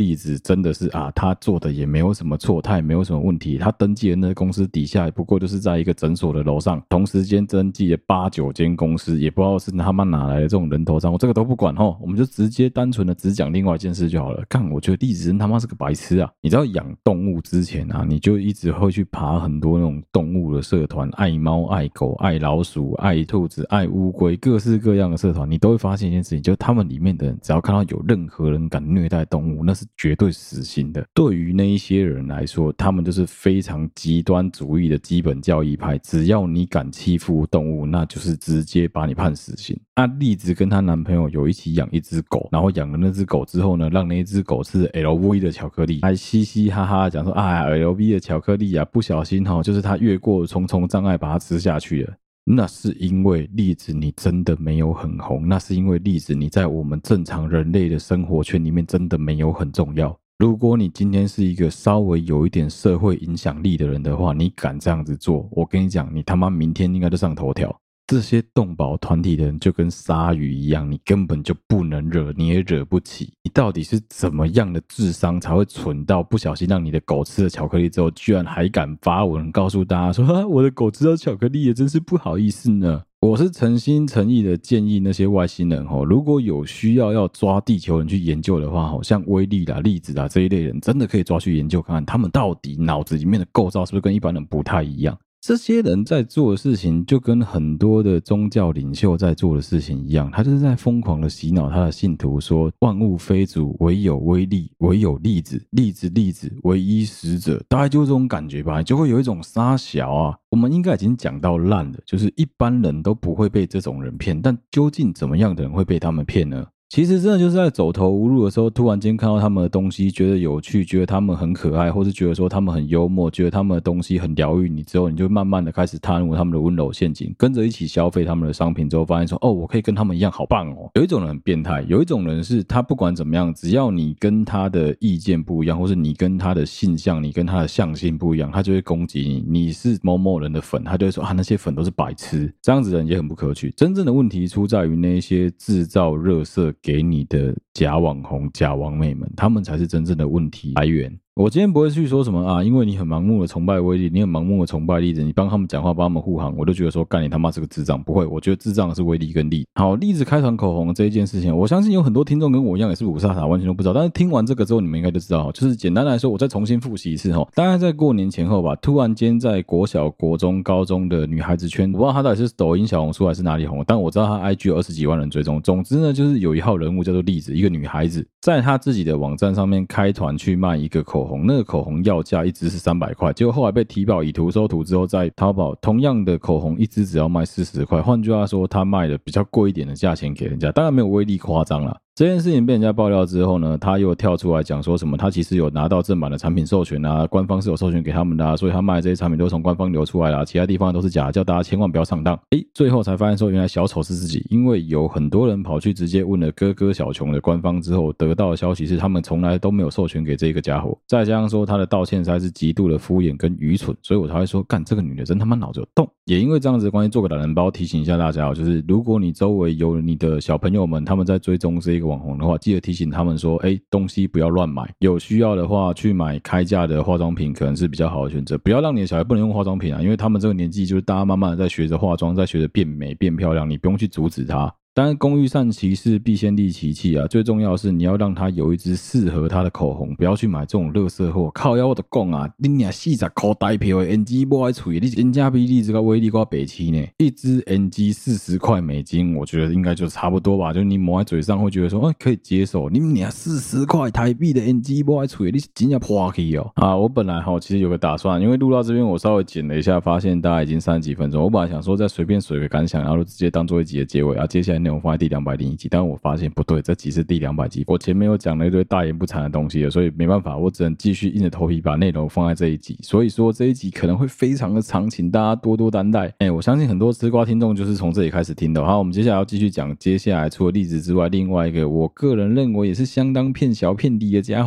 A: 栗子真的是啊，他做的也没有什么错，他也没有什么问题，他登记的那个公司底下不过就是在一个诊所的楼上，同时间登记了八九间公司，也不知道是他妈哪来的这种人头账户，这个都不管齁，我们就直接单纯的只讲另外一件事就好了。干，我觉得栗子真他妈是个白痴啊！你知道养动物之前啊，你就一直会去爬很多那种动物的社团，爱猫、爱狗、爱老鼠、爱兔子、爱乌龟，各式各样的社团，你都会发现一件事情，就是他们里面的人，只要看到有任何人敢虐待动物，那是绝对死刑的。对于那一些人来说，他们就是非常极端主义的基本教义派，只要你敢欺负动物，那就是直接把你判死刑。啊，栗子跟她男朋友有一起养一只狗，然后养了那只狗之后呢，让那只狗吃 L V 的巧克力，还嘻嘻哈哈讲说啊 L V 的巧克力啊，不小心齁，就是他越过重重障碍把它吃下去了。那是因为栗子你真的没有很红，那是因为栗子你在我们正常人类的生活圈里面真的没有很重要。如果你今天是一个稍微有一点社会影响力的人的话，你敢这样子做，我跟你讲，你他妈明天应该就上头条。这些动保团体的人就跟鲨鱼一样，你根本就不能惹，你也惹不起。你到底是怎么样的智商才会蠢到不小心让你的狗吃了巧克力之后，居然还敢发文告诉大家说啊，我的狗吃到巧克力也真是不好意思呢？我是诚心诚意的建议那些外星人齁，如果有需要要抓地球人去研究的话齁，像威力啦、栗子啦这一类人，真的可以抓去研究看看，他们到底脑子里面的构造是不是跟一般人不太一样。这些人在做的事情就跟很多的宗教领袖在做的事情一样，他就是在疯狂的洗脑他的信徒说万物非主，唯有威力，唯有栗子，栗子栗子唯一使者，大概就是这种感觉吧，就会有一种杀小啊。我们应该已经讲到烂了，就是一般人都不会被这种人骗，但究竟怎么样的人会被他们骗呢？其实真的就是在走投无路的时候，突然间看到他们的东西，觉得有趣，觉得他们很可爱，或是觉得说他们很幽默，觉得他们的东西很疗愈你之后，你就慢慢的开始踏入他们的温柔陷阱，跟着一起消费他们的商品之后，发现说哦，我可以跟他们一样，好棒哦。有一种人很变态，有一种人是他不管怎么样，只要你跟他的意见不一样，或是你跟他的性向，你跟他的相性不一样，他就会攻击你。你是某某人的粉，他就会说啊，那些粉都是白痴。这样子的人也很不可取。真正的问题出在于那些制造热色给你的假网红、假网美们，他们才是真正的问题来源。我今天不会去说什么啊，因为你很盲目的崇拜威力，你很盲目的崇拜栗子，你帮他们讲话，帮他们护航，我就觉得说干你他妈是个智障。不会，我觉得智障的是威力跟栗。好，栗子开团口红这一件事情，我相信有很多听众跟我一样也是五煞煞，完全都不知道。但是听完这个之后，你们应该就知道，就是简单来说，我再重新复习一次哈。大概在过年前后吧，突然间在国小、国中、高中的女孩子圈，我不知道她到底是抖音、小红书还是哪里红，但我知道她 I G 有二十几万人追踪。总之呢，就是有一号人物叫做栗子，一个女孩子，在她自己的网站上面开团去卖一个口红，那个口红要价一支是三百块，结果后来被提报以图搜图之后，在淘宝同样的口红一支只要卖四十块，换句话说，他卖的比较贵一点的价钱给人家，当然没有威力夸张啦。这件事情被人家爆料之后呢，他又跳出来讲说什么他其实有拿到正版的产品授权啊，官方是有授权给他们的啊，所以他卖的这些产品都是从官方流出来啦，其他地方都是假的，叫大家千万不要上当。诶，最后才发现说原来小丑是自己，因为有很多人跑去直接问了哥哥小琼的官方之后，得到的消息是他们从来都没有授权给这个家伙，再加上说他的道歉实在是极度的敷衍跟愚蠢，所以我才会说干这个女的真他妈脑子有洞。也因为这样子的关系，做个懒人包提醒一下大家，就是如果你周围有你的小朋友们他们在追踪这一个网红的话，记得提醒他们说，哎，东西不要乱买，有需要的话去买开价的化妆品可能是比较好的选择，不要让你的小孩不能用化妆品啊，因为他们这个年纪就是大家慢慢的在学着化妆，在学着变美变漂亮，你不用去阻止他。当然工欲善其事必先利其器啊，最重要的是你要让他有一支适合他的口红，不要去买这种垃圾货。靠腰我就讲啊，你俩四十块台票的 N G 摸在嘴，你人家比你这个威力够北七呢，一支 N G 四十块美金，我觉得应该就差不多吧，就是你抹在嘴上会觉得说，哎，可以接受。你们俩四十块台币的 N G 摸在嘴，你是真的破气哦啊！我本来哈其实有个打算，因为录到这边我稍微剪了一下，发现大概已经三十几分钟，我本来想说再随便水个感想，然后就直接当做一集的结尾啊，接下来我放在第两百零一集，但是我发现不对，这集是第两百集，我前面有讲了一堆大言不惭的东西了，所以没办法，我只能继续硬着头皮把内容放在这一集，所以说这一集可能会非常的长，请大家多多担待。哎，我相信很多吃瓜听众就是从这里开始听的。好，我们接下来要继续讲，接下来除了栗子之外，另外一个我个人认为也是相当骗小骗底的家伙啊。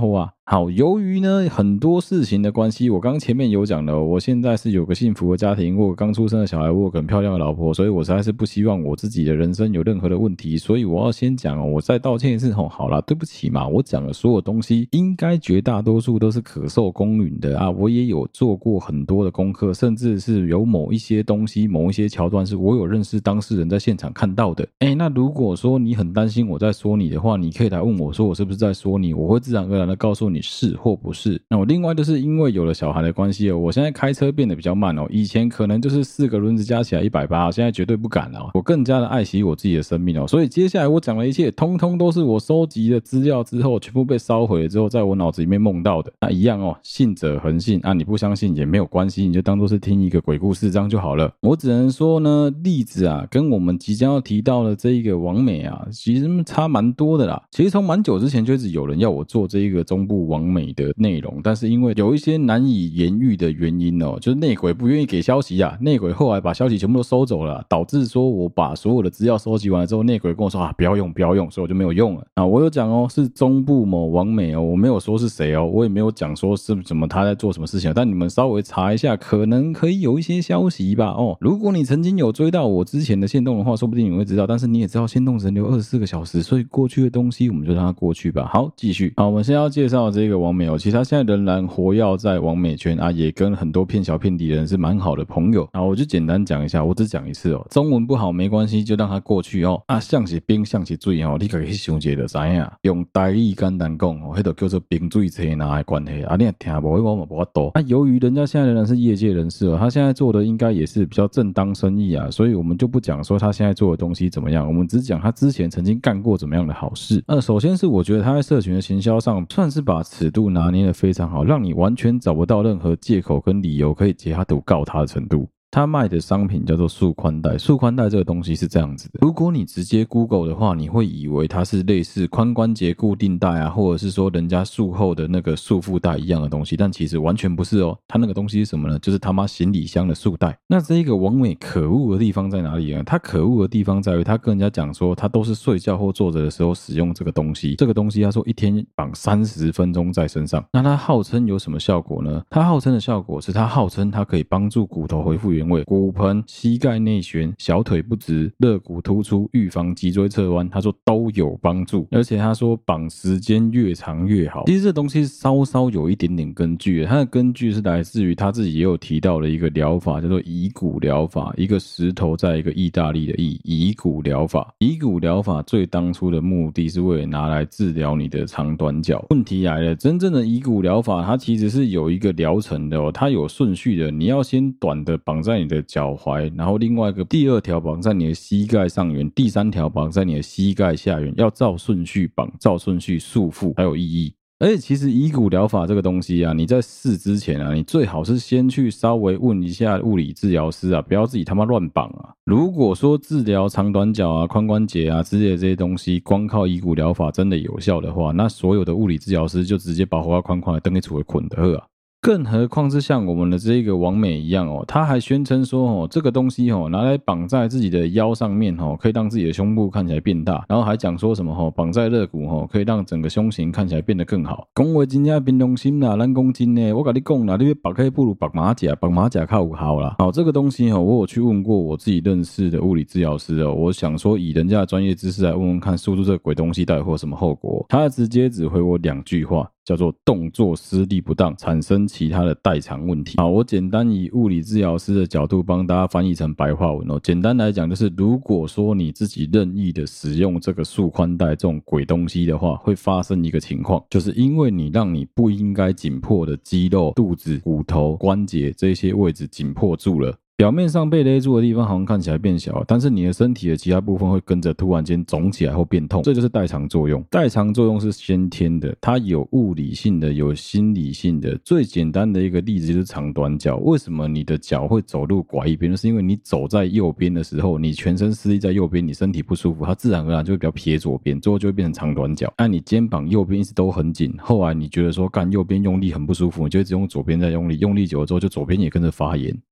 A: 好，由于呢很多事情的关系，我刚前面有讲了，我现在是有个幸福的家庭，我有刚出生的小孩，我有个很漂亮的老婆，所以我实在是不希望我自己的人生有任何的问题，所以我要先讲哦，我再道歉一次哦。好啦，对不起嘛，我讲的所有东西，应该绝大多数都是可受公允的啊。我也有做过很多的功课，甚至是有某一些东西、某一些桥段是我有认识当事人在现场看到的。哎，那如果说你很担心我在说你的话，你可以来问我说我是不是在说你，我会自然而然的告诉你是或不是。那我另外就是因为有了小孩的关系哦，我现在开车变得比较慢哦，以前可能就是四个轮子加起来一百八十，现在绝对不敢了哦。我更加的爱惜我自己的生命哦，所以接下来我讲的一切，通通都是我收集的资料之后，全部被烧毁了之后，在我脑子里面梦到的。那一样哦，信者恒信啊，你不相信也没有关系，你就当做是听一个鬼故事这样就好了。我只能说呢，例子啊，跟我们即将要提到的这一个网美啊，其实差蛮多的啦。其实从蛮久之前就一直有人要我做这一个中部网美的内容，但是因为有一些难以言喻的原因哦，就是内鬼不愿意给消息啊，内鬼后来把消息全部都收走了，导致说我把所有的资料收集完了之后，内鬼跟我说啊，不要用不要用，所以我就没有用了啊。我有讲哦，是中部某网美哦，我没有说是谁哦，我也没有讲说是什么他在做什么事情，但你们稍微查一下，可能可以有一些消息吧哦。如果你曾经有追到我之前的限动的话，说不定你会知道，但是你也知道限动只能留二十四个小时，所以过去的东西我们就让它过去吧。好，继续。好，我们现在要介绍的这个网美哦，其实他现在仍然活跃在网美圈啊，也跟很多骗小骗敌人是蛮好的朋友。好，我就简单讲一下，我只讲一次哦，中文不好没关系，就让它过去哦。啊，像是冰像是水哦，你可以想一下就知影，用台语简单讲哦，那就叫做冰水车拿的关系啊，你也听不会我嘛不法度。啊，由于人家现在仍然是业界人士哦，他现在做的应该也是比较正当生意啊，所以我们就不讲说他现在做的东西怎么样，我们只讲他之前曾经干过怎么样的好事。那首先是我觉得他在社群的行销上算是把尺度拿捏得非常好，让你完全找不到任何借口跟理由可以截他图告他的程度。他卖的商品叫做束宽带，束宽带这个东西是这样子的，如果你直接 Google 的话，你会以为它是类似髋关节固定带啊，或者是说人家术后的那个束缚带一样的东西，但其实完全不是哦。它那个东西是什么呢？就是他妈行李箱的束带。那这一个网美可恶的地方在哪里呢？它可恶的地方在于，他跟人家讲说，他都是睡觉或坐着的时候使用这个东西。这个东西他说一天绑三十分钟在身上。那他号称有什么效果呢？他号称的效果是他号称它可以帮助骨头恢复原位，骨盆、膝盖内旋、小腿不直、肋骨突出、预防脊椎侧弯，他说都有帮助，而且他说绑时间越长越好。其实这东西稍稍有一点点根据，它的根据是来自于他自己也有提到的一个疗法，叫做乙骨疗法，一个石头在一个意大利的意，乙骨疗法。乙骨疗法最当初的目的是为了拿来治疗你的长短脚。问题来了，真正的乙骨疗法它其实是有一个疗程的哦，它有顺序的，你要先短的绑在你的脚踝，然后另外一个第二条绑在你的膝盖上缘，第三条绑在你的膝盖下缘，要照顺序绑，照顺序束缚，还有意义。而且其实乙骨疗法这个东西啊，你在试之前啊，你最好是先去稍微问一下物理治疗师啊，不要自己他妈乱绑啊。如果说治疗长短脚啊、髋关节啊之类的这些东西，光靠乙骨疗法真的有效的话，那所有的物理治疗师就直接把活要宽宽的登给处为捆的喝啊。更何况是像我们的这个网美一样哦，他还宣称说哦，这个东西哦拿来绑在自己的腰上面哦，可以让自己的胸部看起来变大，然后还讲说什么哦，绑在肋骨哦，可以让整个胸型看起来变得更好。讲话真正平常心啦，咱讲真的，我跟你讲啦，你要绑可以不如绑马甲，绑马甲靠有效啦。好，这个东西哦，我有去问过我自己认识的物理治疗师哦，我想说以人家的专业知识来问问看，输出这个鬼东西到底会有什么后果？他直接只回我两句话。叫做动作施力不当，产生其他的代偿问题。好，我简单以物理治疗师的角度帮大家翻译成白话文哦。简单来讲，就是如果说你自己任意的使用这个束宽带这种鬼东西的话，会发生一个情况，就是因为你让你不应该紧迫的肌肉、肚子、骨头、关节这些位置紧迫住了。表面上被勒住的地方好像看起来变小，但是你的身体的其他部分会跟着突然间肿起来或变痛，这就是代偿作用。代偿作用是先天的，它有物理性的，有心理性的。最简单的一个例子就是长短脚。为什么你的脚会走路拐一边？就是因为你走在右边的时候，你全身施力在右边，你身体不舒服，它自然而然就会比较撇左边，最后就会变成长短脚。那你肩膀右边一直都很紧，后来你觉得说干右边用力很不舒服，你就一直用左边在用力，用力久了之后就左边也跟着发炎。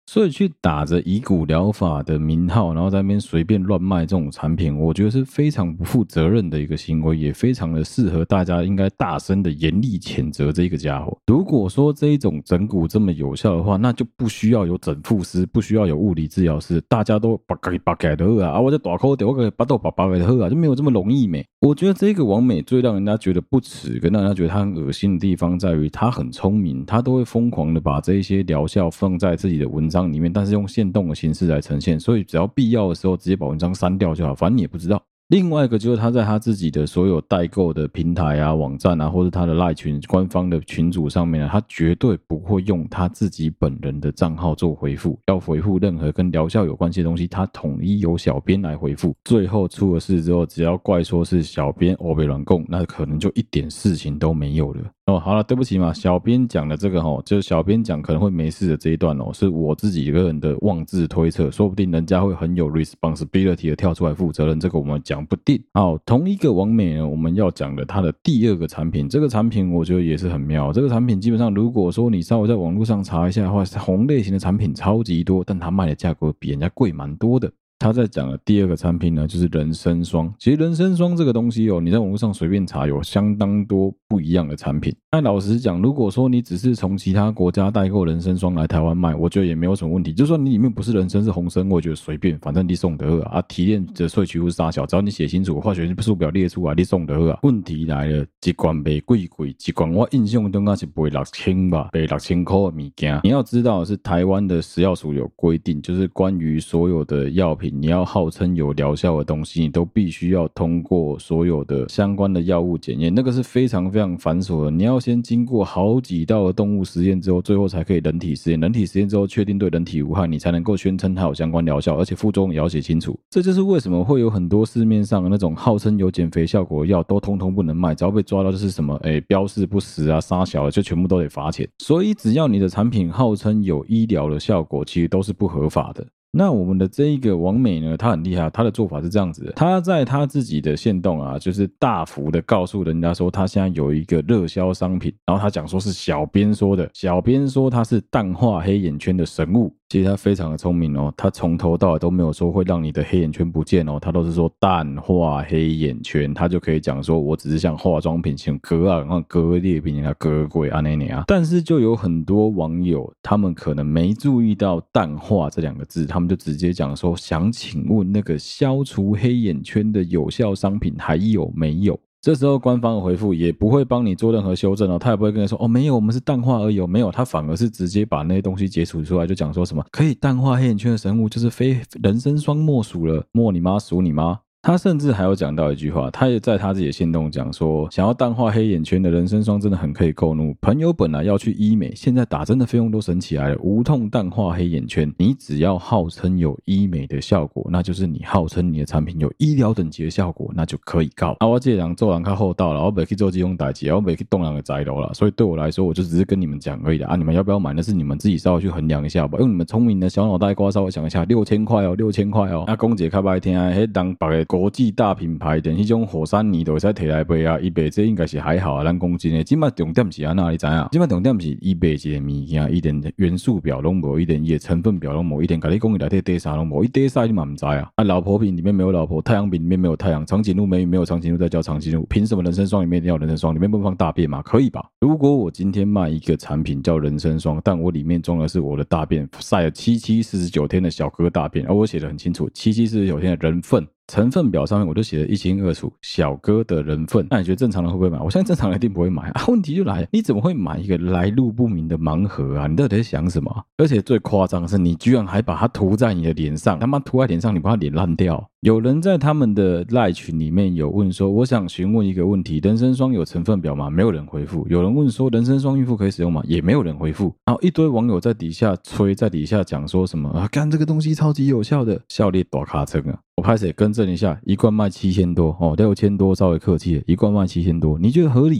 A: 所以去打着以骨疗法的名号，然后在那边随便乱卖这种产品，我觉得是非常不负责任的一个行为，也非常的适合大家应该大声的严厉谴责这一个家伙。如果说这一种整骨这么有效的话，那就不需要有整复师，不需要有物理治疗师，大家都把给把给的喝啊，啊我这大口的我给把豆把把给的喝啊，就没有这么容易没。我觉得这个网美最让人家觉得不耻，跟让人家觉得他很恶心的地方在于，他很聪明，他都会疯狂的把这一些疗效放在自己的文章里面，但是用限动的形式来呈现，所以只要必要的时候直接把文章删掉就好，反正你也不知道。另外一个就是他在他自己的所有代购的平台啊、网站啊，或者他的赖群官方的群组上面呢，他绝对不会用他自己本人的账号做回复，要回复任何跟疗效有关系的东西，他统一由小编来回复。最后出了事之后，只要怪说是小编欧北软供，那可能就一点事情都没有了。哦，好了，对不起嘛，小编讲的这个哦，就是小编讲可能会没事的这一段哦，是我自己一个人的妄自推测，说不定人家会很有 responsibility 的跳出来负责任，这个我们讲不定。好，同一个网美呢，我们要讲的它的第二个产品，这个产品我觉得也是很妙。这个产品基本上，如果说你稍微在网络上查一下的话，红类型的产品超级多，但它卖的价格比人家贵蛮多的。他在讲的第二个产品呢，就是人参霜。其实人参霜这个东西哦，你在网络上随便查，有相当多不一样的产品。那老实讲，如果说你只是从其他国家代购人参霜来台湾卖，我觉得也没有什么问题。就算你里面不是人参是红参，我觉得随便，反正你送得啊。提炼的萃取物是啥小，只要你写清楚，化学数表列出来，你送得啊。问题来了，一罐卖贵贵，一罐我印象中应该是卖六千吧，卖六千块的物件。你要知道是台湾的食药署有规定，就是关于所有的药品。你要号称有疗效的东西，你都必须要通过所有的相关的药物检验，那个是非常非常繁琐的。你要先经过好几道的动物实验之后，最后才可以人体实验。人体实验之后确定对人体无害，你才能够宣称它有相关疗效，而且副作用也要写清楚。这就是为什么会有很多市面上的那种号称有减肥效果的药都通通不能卖，只要被抓到就是什么诶标示不实啊、杀小的，就全部都得罚钱。所以只要你的产品号称有医疗的效果，其实都是不合法的。那我们的这一个网美呢，他很厉害，他的做法是这样子的，他在他自己的限动啊，就是大幅的告诉人家说他现在有一个热销商品，然后他讲说是小编说的，小编说他是淡化黑眼圈的神物。其实他非常的聪明哦，他从头到尾都没有说会让你的黑眼圈不见哦，他都是说淡化黑眼圈，他就可以讲说我只是像化妆品像割啊，然后割裂品啊割鬼啊那那啊，但是就有很多网友他们可能没注意到淡化这两个字，他们就直接讲说想请问那个消除黑眼圈的有效商品还有没有？这时候官方的回复也不会帮你做任何修正哦，他也不会跟你说哦没有，我们是淡化而已哦，没有，他反而是直接把那些东西解除出来，就讲说什么可以淡化黑眼圈的神物就是非人参霜莫属了，莫你妈属你妈。他甚至还有讲到一句话，他也在他自己的限动讲说，想要淡化黑眼圈的人参霜真的很可以购入。朋友本来要去医美，现在打针的费用都省起来了，无痛淡化黑眼圈。你只要号称有医美的效果，那就是你号称你的产品有医疗等级的效果，那就可以告。啊，我这人做人较厚道了，我没去做这种代志，我没去动人的宅楼了，所以对我来说，我就只是跟你们讲而已的啊。你们要不要买，那是你们自己稍微去衡量一下吧。用你们聪明的小脑袋瓜稍微想一下，六千块哦，六千块哦。啊，公姐较歹听，迄人别个国际大品牌的那种火山泥都会使摕来卖啊，伊卖这应该是还好啊，咱讲真的，今麦重点是安那你知影？今麦重点是伊卖一个物件，一点元素表拢无，一点伊的成分表拢无，一点甲你讲伊内底底啥拢无，伊底啥你嘛唔知啊。啊，老婆饼里面没有老婆，太阳饼里面没有太阳，长颈鹿美女没有长颈鹿，再叫长颈鹿，凭什么人参霜里面一定要人参霜？里面不放大便嘛？可以吧？如果我今天卖一个产品叫人参霜，但我里面装的是我的大便，晒了七七四十九天的小哥大便，而我写的很清楚，七七四十九天的人粪。成分表上面我就写得一清二楚，小哥的人粪。那你觉得正常人会不会买？我相信正常人一定不会买啊。问题就来了，你怎么会买一个来路不明的盲盒啊？你到底在想什么？而且最夸张的是，你居然还把它涂在你的脸上，他妈涂在脸上，你把它脸烂掉。有人在他们的赖群里面有问说，我想询问一个问题，人参霜有成分表吗？没有人回复。有人问说，人参霜孕妇可以使用吗？也没有人回复。然后一堆网友在底下吹，在底下讲说什么啊，干这个东西超级有效的，效力大卡称啊。我拍摄更正一下，一罐卖七千多哦，六千多稍微客气了，一罐卖七千多，你觉得合理吗？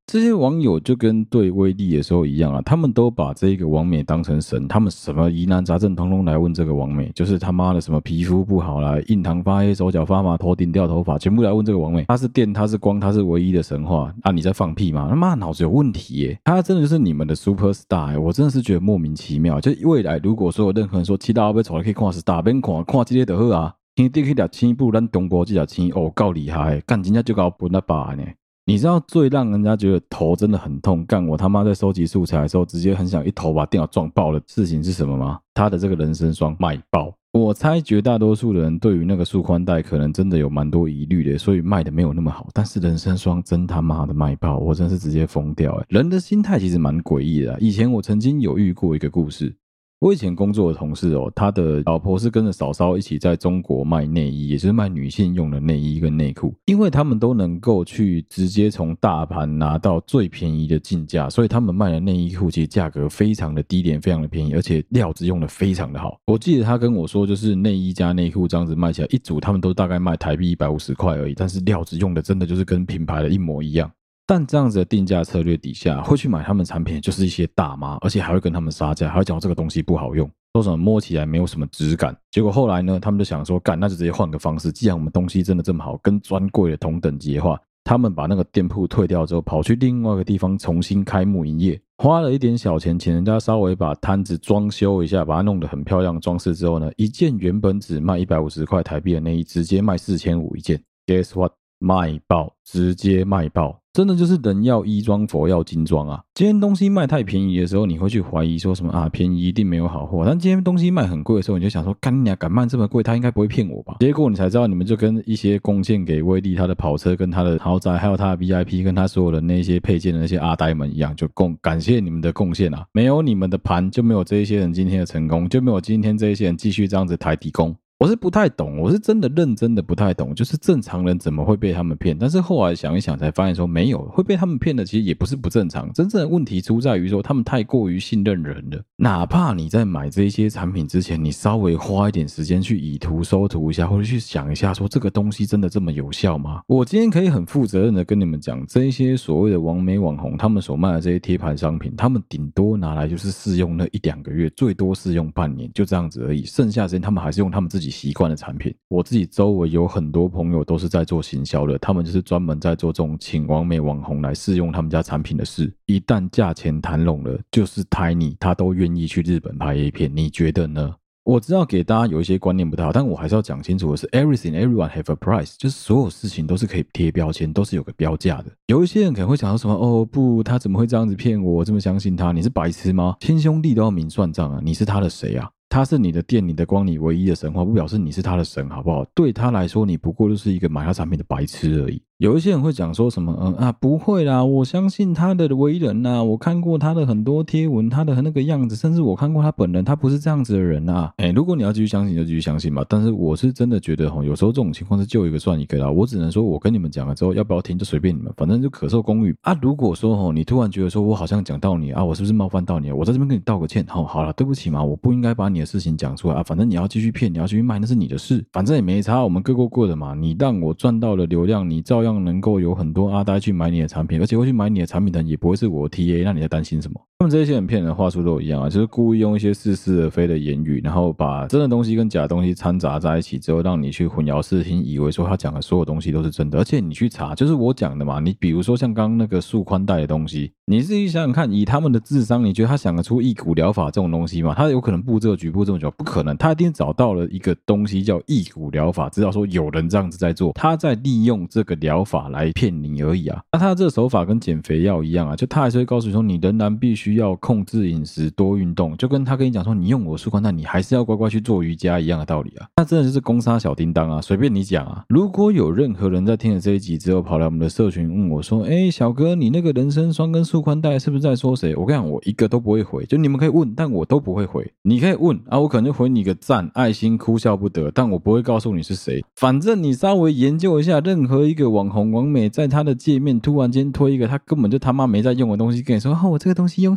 A: 这些网友就跟对威力的时候一样啊，他们都把这个网美当成神，他们什么疑难杂症通通来问这个网美，就是他妈的什么皮肤不好啦，印堂发黑，手脚发麻，头顶掉头发，全部来问这个网美。他是电，他是光，他是唯一的神话啊！你在放屁吗？他妈脑子有问题耶！他真的就是你们的 super star， 我真的是觉得莫名其妙。就未来如果说有任何人说其他要被丑的可以看 star， 别看看这些就好啊。天地去两千步，咱中国这条千哦够厉害，干人家就搞本那把呢。你知道最让人家觉得头真的很痛，干我他妈在收集素材的时候，直接很想一头把电脑撞爆的事情是什么吗？他的这个人参霜卖爆。我猜绝大多数的人对于那个束宽带可能真的有蛮多疑虑的，所以卖的没有那么好。但是人参霜真他妈的卖爆，我真是直接疯掉欸。人的心态其实蛮诡异的啊。以前我曾经有遇过一个故事。我以前工作的同事哦，他的老婆是跟着嫂嫂一起在中国卖内衣，也就是卖女性用的内衣跟内裤。因为他们都能够去直接从大盘拿到最便宜的进价，所以他们卖的内衣裤其实价格非常的低廉，非常的便宜，而且料子用的非常的好。我记得他跟我说，就是内衣加内裤这样子卖起来，一组他们都大概卖台币一百五十块而已，但是料子用的真的就是跟品牌的一模一样。但这样子的定价策略底下，会去买他们产品就是一些大妈，而且还会跟他们杀价，还会讲这个东西不好用，说什么摸起来没有什么质感。结果后来呢，他们就想说，干，那就直接换个方式。既然我们东西真的这么好，跟专柜的同等级的话，他们把那个店铺退掉之后，跑去另外一个地方重新开幕营业，花了一点小钱，请人家稍微把摊子装修一下，把它弄得很漂亮装饰之后呢，一件原本只卖一百五十块台币的内衣，直接卖四千五一件。Guess what？ 卖爆，直接卖爆。真的就是人要衣装，佛要金装啊！今天东西卖太便宜的时候，你会去怀疑说什么啊？便宜一定没有好货。但今天东西卖很贵的时候，你就想说，干你娘，敢卖这么贵，他应该不会骗我吧？结果你才知道，你们就跟一些贡献给威力他的跑车、跟他的豪宅，还有他的 V I P， 跟他所有的那些配件的那些阿呆们一样，就贡感谢你们的贡献啊！没有你们的盘，就没有这一些人今天的成功，就没有今天这一些人继续这样子抬底工。我是不太懂，我是真的认真的不太懂，就是正常人怎么会被他们骗？但是后来想一想才发现说，没有会被他们骗的，其实也不是不正常。真正的问题出在于说，他们太过于信任人了。哪怕你在买这些产品之前，你稍微花一点时间去以图搜图一下，或者去想一下说这个东西真的这么有效吗？我今天可以很负责任的跟你们讲，这一些所谓的网美网红，他们所卖的这些贴牌商品，他们顶多拿来就是试用那一两个月，最多试用半年，就这样子而已。剩下时间他们还是用他们自己习惯的产品。我自己周围有很多朋友都是在做行销的，他们就是专门在做这种请网美网红来试用他们家产品的事。一旦价钱谈拢了，就是 Tiny 他都愿意去日本拍 A 片，你觉得呢？我知道给大家有一些观念不太好，但我还是要讲清楚的是 everything everyone have a price， 就是所有事情都是可以贴标签，都是有个标价的。有一些人可能会想到什么，哦不，他怎么会这样子骗我，我这么相信他，你是白痴吗？亲兄弟都要明算账啊，你是他的谁啊？他是你的店、你的光、你唯一的神话，不表示你是他的神，好不好？对他来说，你不过就是一个买他产品的白痴而已。有一些人会讲说什么，嗯啊，不会啦，我相信他的为人呐，我看过他的很多贴文，他的那个样子，甚至我看过他本人，他不是这样子的人啊。哎，如果你要继续相信，就继续相信吧。但是我是真的觉得，有时候这种情况是救一个算一个啦。我只能说，我跟你们讲了之后，要不要听就随便你们，反正就可受公允啊。如果说哦，你突然觉得说我好像讲到你啊，我是不是冒犯到你啊？我在这边跟你道个歉，好，好了，对不起嘛，我不应该把你的事情讲出来啊。反正你要继续骗，你要继续卖，那是你的事，反正也没差，我们各过各的嘛。你让我赚到了流量，你照样能够有很多阿呆去买你的产品，而且会去买你的产品的人也不会是我的 T A， 那你在担心什么？他们这些人骗人的话术都一样啊，就是故意用一些似是而非的言语，然后把真的东西跟假的东西掺杂在一起之后，让你去混淆视听，以为说他讲的所有东西都是真的。而且你去查，就是我讲的嘛，你比如说像刚刚那个束宽带的东西，你自己想想看，以他们的智商，你觉得他想得出异骨疗法这种东西吗？他有可能布这个局布这么久？不可能，他一定找到了一个东西叫异骨疗法，知道说有人这样子在做，他在利用这个疗法来骗你而已啊。那他这个手法跟减肥药一样啊，就他还是会告诉你说，你仍然必须要控制饮食，多运动，就跟他跟你讲说，你用我束宽带，你还是要乖乖去做瑜伽一样的道理啊。那真的就是攻杀小叮当啊，随便你讲啊。如果有任何人在听了这一集之后，跑来我们的社群问我说，哎，小哥，你那个人参霜跟束宽带是不是在说谁？我跟你讲，我一个都不会回，就你们可以问，但我都不会回。你可以问啊，我可能就回你个赞、爱心、哭笑不得，但我不会告诉你是谁。反正你稍微研究一下，任何一个网红网美在他的界面突然间推一个他根本就他妈没在用的东西，跟你说，哦，我这个东西用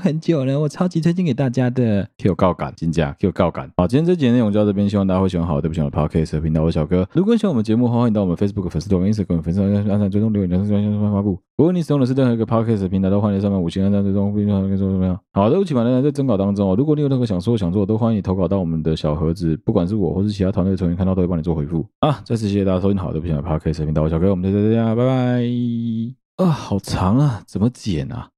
A: 很久了，我超级推荐给大家的。Q 告感，金价 Q 告感。好，今天这集内容就到这边，希望大家会喜欢好对不起我的 Podcast 频道，我小哥。如果你喜欢我们节目，欢迎到我们 Facebook 粉丝团、Instagram 粉丝团按赞、追踪、留言、留言、发布。如果你使用的是任何一个 Podcast 平台，都欢迎上面五星按赞、追踪、并跟说怎么样？好，对不起嘛，在征稿当中哦，如果你有任何想说想做，都欢迎投稿到我们的小盒子，不管是我或是其他团队成员看到都会帮你做回复啊。再次谢谢大家收听好对不起我的 Podcast 频道，我小哥，我们就这样，拜拜。啊，好长啊，怎么剪啊？